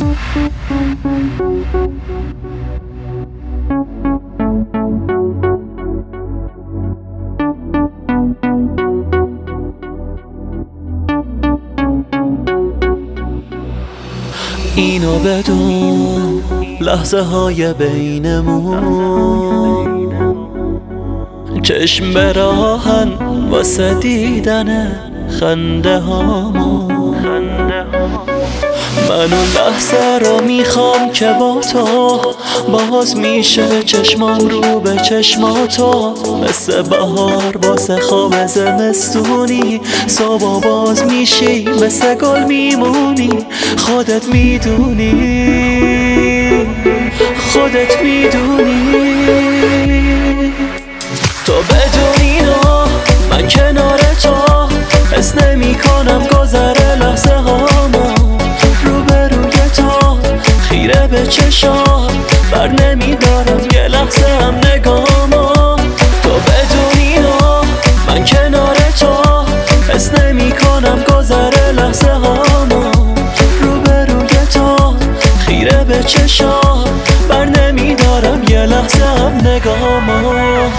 اینو بدون لحظه های بینمون چشم به راهن واسه دیدن خنده هامون. من اون لحظه رو میخوام که با تو باز میشه چشمام رو به چشماتو، مثل بهار واسه خواب زمستونی صبح باز میشی مثل گل میمونی. خودت میدونی تو بدون اینا من کنار تو حس نمی کنم گذره لحظه هامو. روبروی تو خیره به چشات بر نمیدارم یه لحظه هم نگامو. تو بدون اینا من کنار تو حس نمی کنم گذره لحظه هامو. روبروی تو خیره به چشات بر نمیدارم یه لحظه هم نگامو.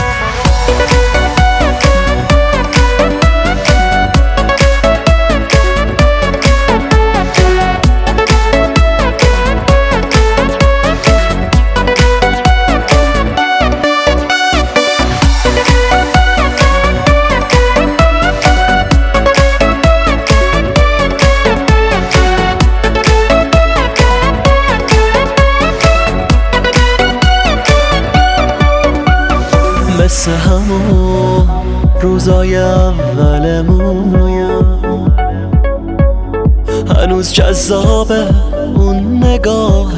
مثل همون روزای اولمون هنوز جذابه اون نگاه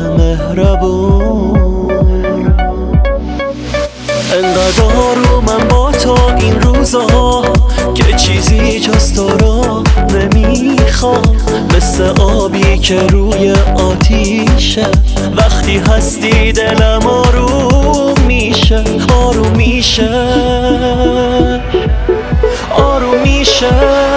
مهربون. انقدر آرومم با تو این روزا که چیزی جز تو رو نمیخوام. مثل آبی که روی آتیشه وقتی هستی دلم آروم میشه آروم میشه.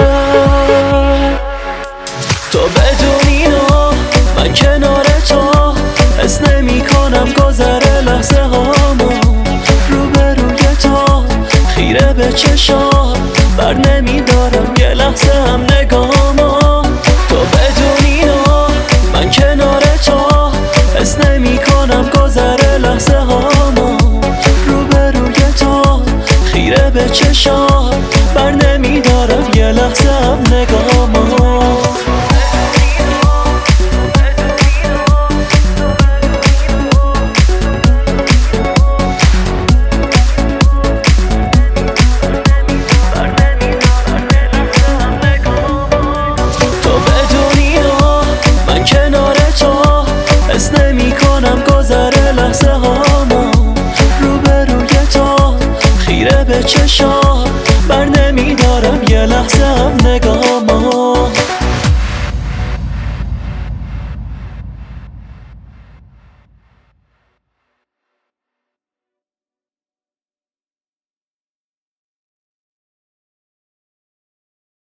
تو بدون اینا من کنار تو حس نمی کنم گذره لحظه هامو. روبروی تو خیره به چشات بر نمیدارم یه لحظه هم نگامو. تو بدون اینا من کنار تو حس نمی کنم گذره لحظه هامو. روبروی تو خیره به چشات بر نمیدارم یه لحظه هم نگامو. حس نمی کنم گذره لحظه هامو. روبروی تو خیره به چشات بر نمیدارم یه لحظه هم نگاه.